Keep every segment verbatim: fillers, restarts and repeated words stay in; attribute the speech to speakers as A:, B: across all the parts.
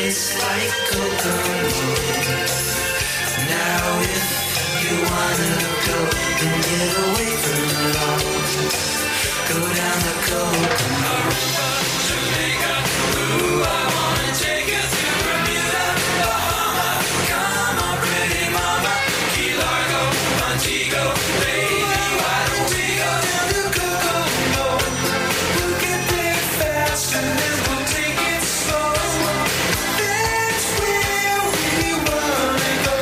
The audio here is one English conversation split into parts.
A: tastes like Kokomo. Now if you wanna go and get away from it all, go down the Kokomo. Jamaica, ooh, I wanna take you to Bermuda, Bahama. Come on, pretty mama, Key Largo, Montego, baby, why don't we go down to Kokomo? We'll get there fast and then we'll take it slow. That's where we wanna go.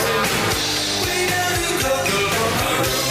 A: Way down to Kokomo.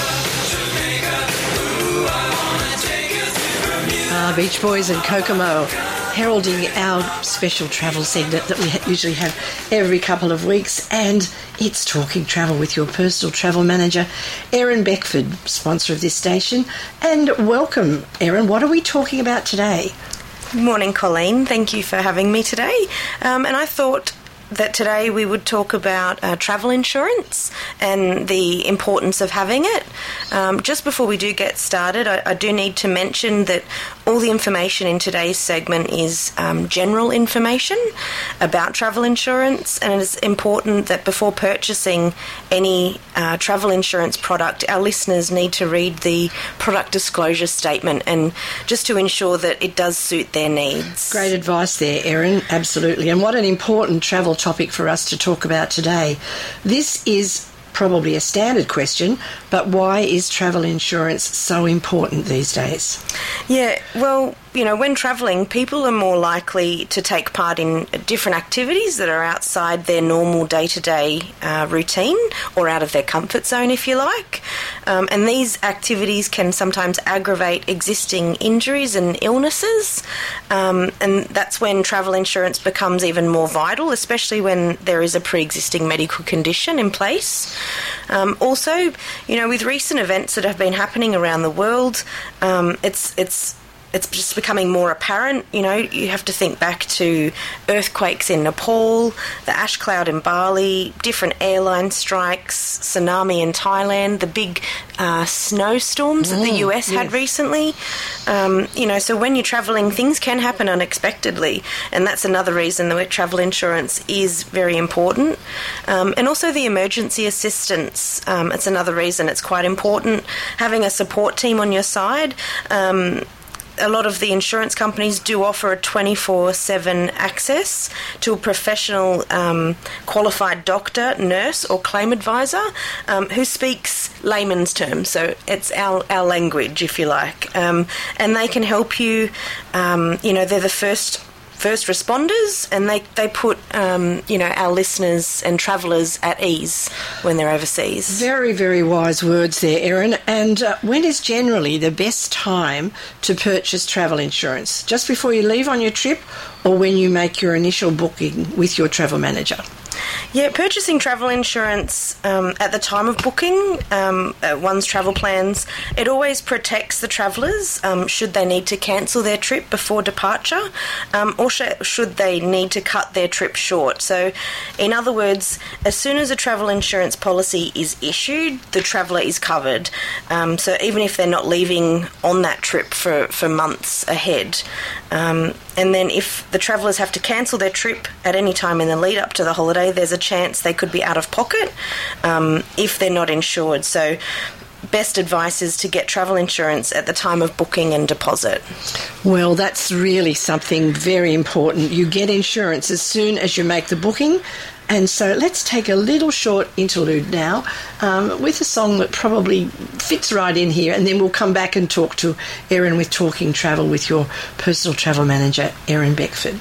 A: Jamaica, ooh, I wanna take you to Bermuda.
B: Ah, Beach Boys and Kokomo, heralding our special travel segment that we ha- usually have every couple of weeks, and it's Talking Travel with your personal travel manager, Erin Beckford, sponsor of this station. And welcome, Erin. What are we talking about today?
C: Good morning, Colleen. Thank you for having me today. Um, and I thought that today we would talk about uh, travel insurance and the importance of having it. Um, just before we do get started, I, I do need to mention that all the information in today's segment is um, general information about travel insurance, and it is important that before purchasing any uh, travel insurance product, our listeners need to read the product disclosure statement, and just to ensure that it does suit their needs.
B: Great advice there, Erin. Absolutely. And what an important travel topic for us to talk about today. This is probably a standard question, but why is travel insurance so important these days?
C: Yeah, well, you know, when travelling, people are more likely to take part in different activities that are outside their normal day-to-day uh, routine or out of their comfort zone, if you like. Um, and these activities can sometimes aggravate existing injuries and illnesses. Um, and that's when travel insurance becomes even more vital, especially when there is a pre-existing medical condition in place. Um, also, you know, with recent events that have been happening around the world, um, it's it's it's just becoming more apparent. You know, you have to think back to earthquakes in Nepal, the ash cloud in Bali, different airline strikes, tsunami in Thailand, the big uh, snowstorms that the U S
B: yes.
C: had recently. Um, you know, so when you're travelling, things can happen unexpectedly, and that's another reason that travel insurance is very important. Um, and also the emergency assistance. Um, it's another reason it's quite important. Having a support team on your side. Um, A lot of the insurance companies do offer a twenty-four seven access to a professional um, qualified doctor, nurse or claim advisor um, who speaks layman's terms, so it's our, our language, if you like. Um, and they can help you, um, you know, they're the first first responders, and they, they put, um, you know, our listeners and travellers at ease when they're overseas.
B: Very, very wise words there, Erin. And uh, when is generally the best time to purchase travel insurance? Just before you leave on your trip, or when you make your initial booking with your travel manager?
C: Yeah, purchasing travel insurance um, at the time of booking um, uh, one's travel plans, it always protects the travellers um, should they need to cancel their trip before departure um, or sh- should they need to cut their trip short. So, in other words, as soon as a travel insurance policy is issued, the traveller is covered. Um, so even if they're not leaving on that trip for, for months ahead. Um, and then if the travellers have to cancel their trip at any time in the lead up to the holiday, there's a chance they could be out of pocket um, if they're not insured. So best advice is to get travel insurance at the time of booking and deposit.
B: Well, that's really something very important. You get insurance as soon as you make the booking. And so let's take a little short interlude now um, with a song that probably fits right in here, and then we'll come back and talk to Erin with Talking Travel with your personal travel manager, Erin Beckford.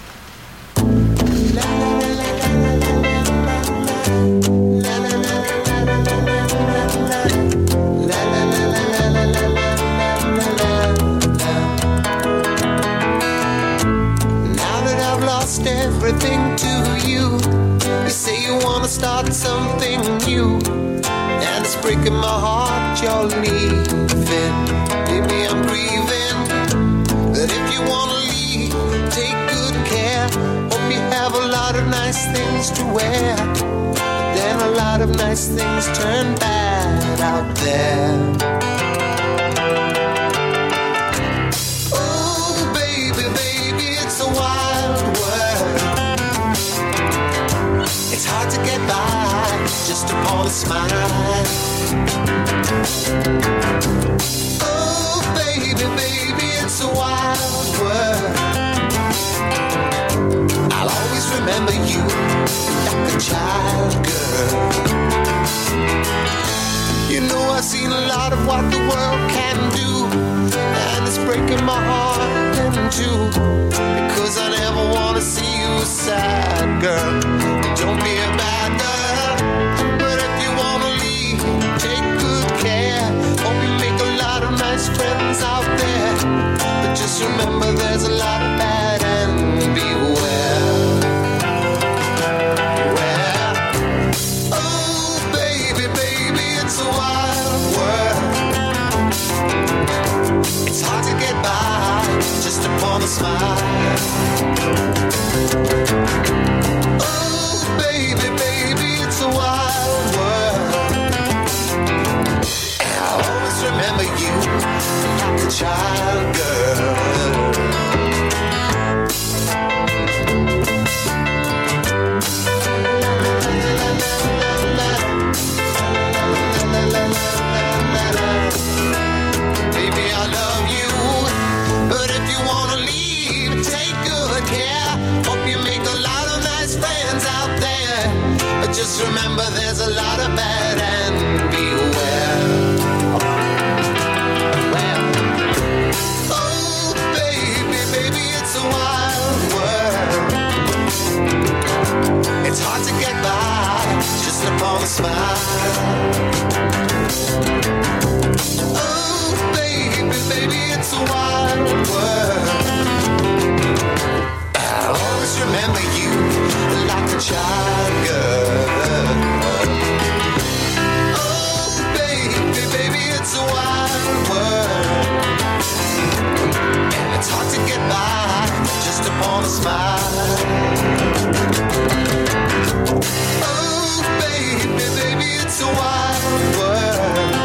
D: Everything to you. You say you wanna start something new, and it's breaking my heart you're leaving. Baby, I'm grieving. But if you wanna leave, take good care. Hope you have a lot of nice things to wear, but then a lot of nice things turn bad out there. Oh, baby, baby, it's a wild world. wild world. I'll always remember you like a child girl. You know I've seen a lot of what the world can do, and it's breaking my heart in two, because I never want to see you sad, girl. Don't be a bad girl, but if you want to leave, take good care. Hope you make a lot of nice friends out there, but just remember there's a lot of bad and beware. Beware. Oh baby, baby, it's a wild world. It's hard to get by just upon a smile. Oh baby, baby, it's a wild world. And I'll always remember you like a child girl. Baby, I love you, but if you wanna leave, take good care. Hope you make a lot of nice friends out there, but just remember there's a lot of bad and beware. Well, oh baby, baby, it's a wild world. It's hard to get by just upon a smile. Oh baby, baby, it's a wild world. I'll always remember you like a child girl. Oh baby, baby, it's a wild world, and it's hard to get by just upon a smile. Oh baby, baby, it's a wild world,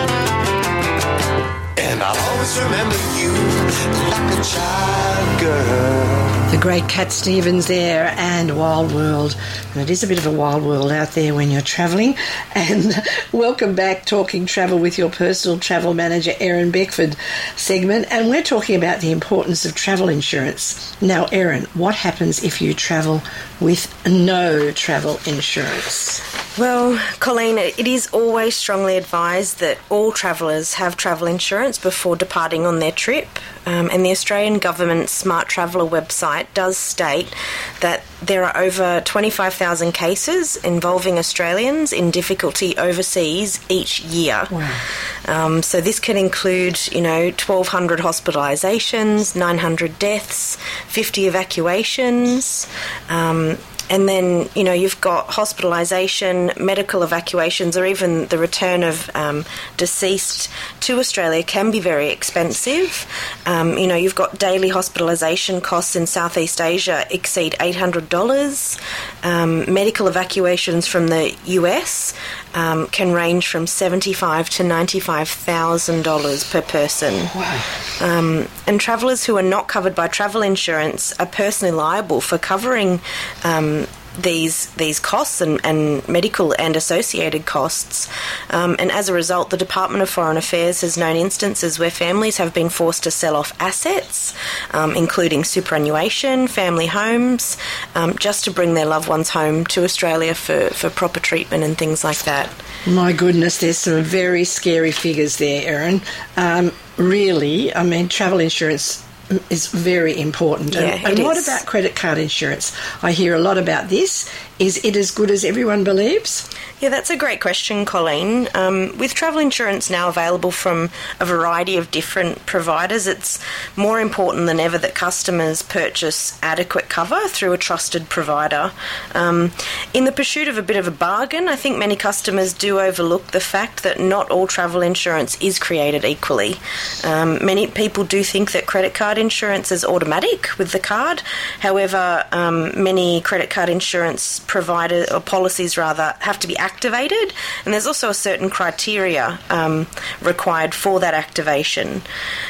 D: and I'll always remember you like a child girl.
B: The great Cat Stevens there, and Wild World. And it is a bit of a wild world out there when you're travelling. And welcome back, Talking Travel with your personal travel manager, Erin Beckford segment. And we're talking about the importance of travel insurance. Now, Erin, what happens if you travel with no travel insurance?
C: Well, Colleen, it is always strongly advised that all travellers have travel insurance before departing on their trip. Um, and the Australian Government's Smart Traveller website does state that there are over twenty-five thousand cases involving Australians in difficulty overseas each year.
B: Wow.
C: Um, so this can include, you know, twelve hundred hospitalisations, nine hundred deaths, fifty evacuations, um, and then, you know, you've got hospitalisation, medical evacuations, or even the return of um, deceased to Australia can be very expensive. Um, you know, you've got daily hospitalisation costs in Southeast Asia exceed eight hundred dollars. Um, medical evacuations from the U S um, can range from seventy-five thousand dollars to ninety-five thousand dollars per person.
B: Wow.
C: Um, and travellers who are not covered by travel insurance are personally liable for covering um, these these costs and, and medical and associated costs. Um, and as a result, the Department of Foreign Affairs has known instances where families have been forced to sell off assets, um, including superannuation, family homes, um, just to bring their loved ones home to Australia for, for proper treatment and things like that.
B: My goodness, there's some very scary figures there, Erin. Um, really, I mean, travel insurance is very important.
C: Yeah,
B: and and
C: it
B: what
C: is.
B: about credit card insurance? I hear a lot about this. Is it as good as everyone believes?
C: Yeah, that's a great question, Colleen. Um, with travel insurance now available from a variety of different providers, it's more important than ever that customers purchase adequate cover through a trusted provider. Um, in the pursuit of a bit of a bargain, I think many customers do overlook the fact that not all travel insurance is created equally. Um, many people do think that credit card insurance is automatic with the card. However, um, many credit card insurance providers, or policies rather, have to be activated, and there's also a certain criteria um, required for that activation.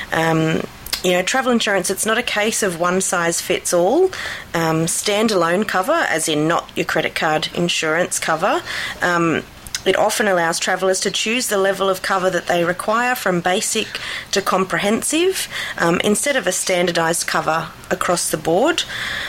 C: Um, you know, travel insurance, it's not a case of one size fits all. Um, standalone cover, as in not your credit card insurance cover, um, it often allows travellers to choose the level of cover that they require from basic to comprehensive um, instead of a standardised cover across the board.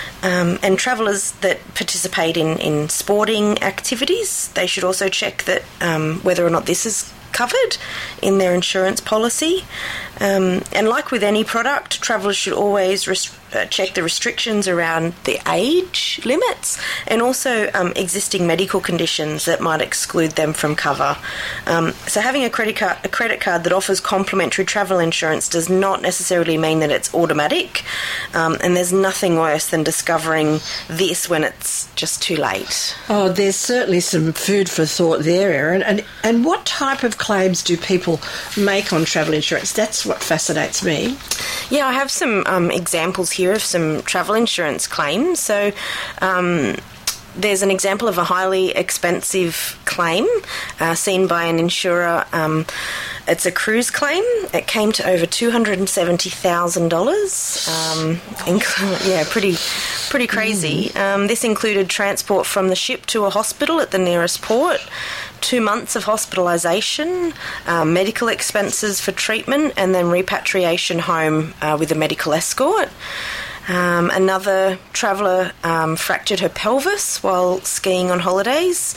C: Um, and travellers that participate in, in sporting activities, they should also check that um, whether or not this is covered in their insurance policy. Um, and like with any product, travellers should always rest- uh, check the restrictions around the age limits and also um, existing medical conditions that might exclude them from cover. Um, so having a credit card, a credit card that offers complimentary travel insurance does not necessarily mean that it's automatic. Um, and there's nothing worse than discovering this when it's just too late.
B: Oh, there's certainly some food for thought there, Erin. And and what type of claims do people make on travel insurance? That's what fascinates me.
C: Yeah, I have some um, examples here of some travel insurance claims. So um, there's an example of a highly expensive claim uh, seen by an insurer. Um, it's a cruise claim. It came to over two hundred seventy thousand dollars. Um, inc- yeah, pretty pretty crazy. Mm. Um, this included transport from the ship to a hospital at the nearest port, two months of hospitalisation, uh, medical expenses for treatment, and then repatriation home uh, with a medical escort. Um, another traveller um, fractured her pelvis while skiing on holidays.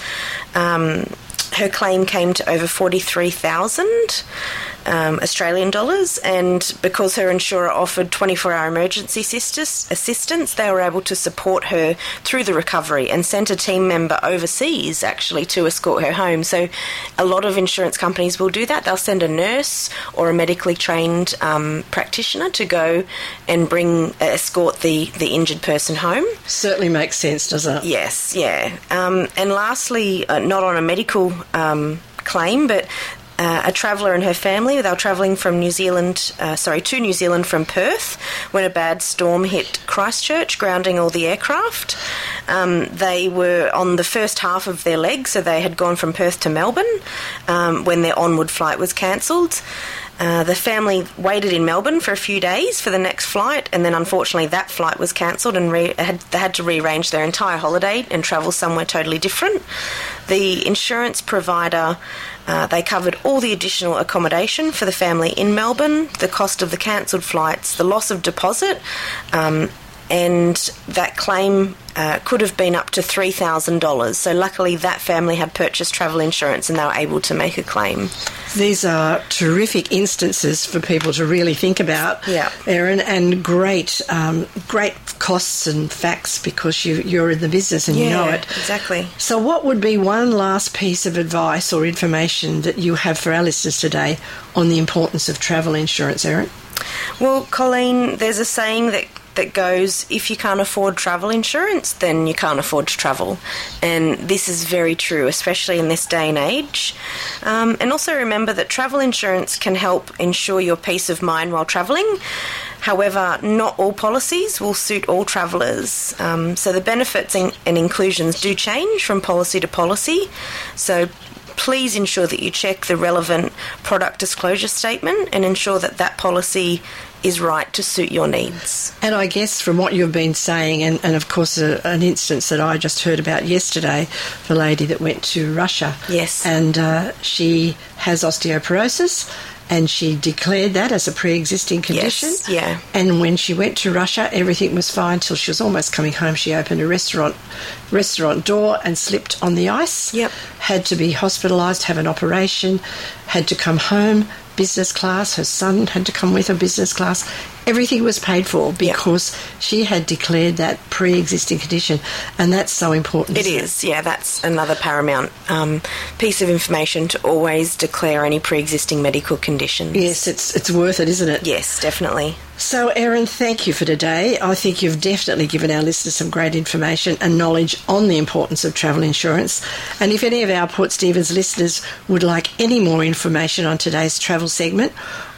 C: Um, her claim came to over forty-three thousand um, Australian dollars, and because her insurer offered twenty-four hour emergency assistance, assistance, they were able to support her through the recovery and sent a team member overseas actually to escort her home. So a lot of insurance companies will do that. They'll send a nurse or a medically trained um, practitioner to go and bring uh, escort the, the injured person home.
B: Certainly makes sense, doesn't it?
C: Yes, yeah. Um, and lastly, uh, not on a medical um, claim, but Uh, a traveller and her family, they were travelling from New Zealand, uh, sorry, to New Zealand from Perth when a bad storm hit Christchurch, grounding all the aircraft. Um, they were on the first half of their leg, so they had gone from Perth to Melbourne um, when their onward flight was cancelled. Uh, the family waited in Melbourne for a few days for the next flight, and then unfortunately that flight was cancelled and re- had, they had to rearrange their entire holiday and travel somewhere totally different. The insurance provider, uh, they covered all the additional accommodation for the family in Melbourne, the cost of the cancelled flights, the loss of deposit, um, and that claim uh, could have been up to three thousand dollars. So luckily that family had purchased travel insurance and they were able to make a claim.
B: These are terrific instances for people to really think about,
C: yeah.
B: Erin, and great um, great costs and facts because you, you're in the business and
C: yeah,
B: you know it.
C: Exactly.
B: So what would be one last piece of advice or information that you have for our listeners today on the importance of travel insurance, Erin?
C: Well, Colleen, there's a saying that that goes, if you can't afford travel insurance, then you can't afford to travel. And this is very true, especially in this day and age. Um, and also remember that travel insurance can help ensure your peace of mind while travelling. However, not all policies will suit all travellers. Um, so the benefits and, and inclusions do change from policy to policy. So please ensure that you check the relevant product disclosure statement and ensure that that policy is right to suit your needs.
B: And I guess from what you've been saying, and, and of course a, an instance that I just heard about yesterday, the lady that went to Russia.
C: Yes.
B: And uh, she has osteoporosis, and she declared that as a pre-existing condition.
C: Yes, yeah.
B: And when she went to Russia, everything was fine till she was almost coming home. She opened a restaurant restaurant door and slipped on the ice.
C: Yep.
B: Had to be hospitalised, have an operation, had to come home, business class. Her son had to come with her, business class. Everything was paid for because yep. she had declared that pre-existing condition, and that's so important.
C: It is, it? yeah, that's another paramount um, piece of information, to always declare any pre-existing medical conditions.
B: Yes, it's it's worth it, isn't it?
C: Yes, definitely.
B: So, Erin, thank you for today. I think you've definitely given our listeners some great information and knowledge on the importance of travel insurance. And if any of our Port Stephens listeners would like any more information on today's travel segment,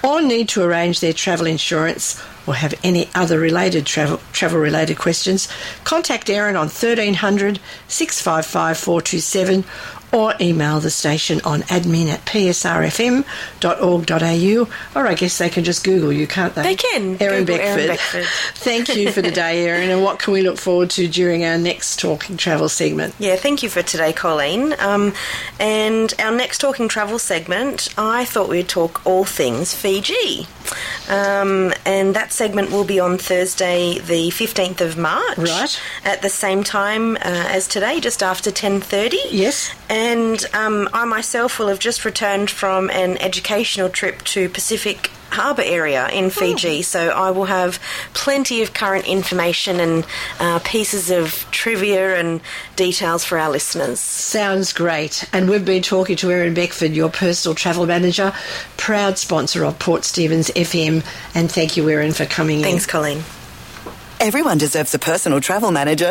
B: or need to arrange their travel insurance or have any other related travel travel related questions, contact Erin on thirteen hundred, six five five, four two seven or email the station on admin at p s r f m dot org dot a u, or I guess they can just Google you, can't they?
C: They can.
B: Erin
C: Google
B: Beckford.
C: Erin Beckford.
B: Thank you for the day, Erin, and what can we look forward to during our next Talking Travel segment?
C: Yeah, thank you for today, Colleen. Um, and our next Talking Travel segment, I thought we'd talk all things Fiji. Um, and that segment will be on Thursday the fifteenth of March.
B: Right.
C: At the same time uh, as today, just after ten thirty.
B: Yes.
C: And um, I myself will have just returned from an educational trip to Pacific Harbour area in Fiji, oh. so I will have plenty of current information and uh, pieces of trivia and details for our listeners.
B: Sounds great. And we've been talking to Erin Beckford, your personal travel manager, proud sponsor of Port Stephens F M, and thank you, Erin, for coming
C: Thanks,
B: in.
C: Colleen.
E: Everyone deserves a personal travel manager.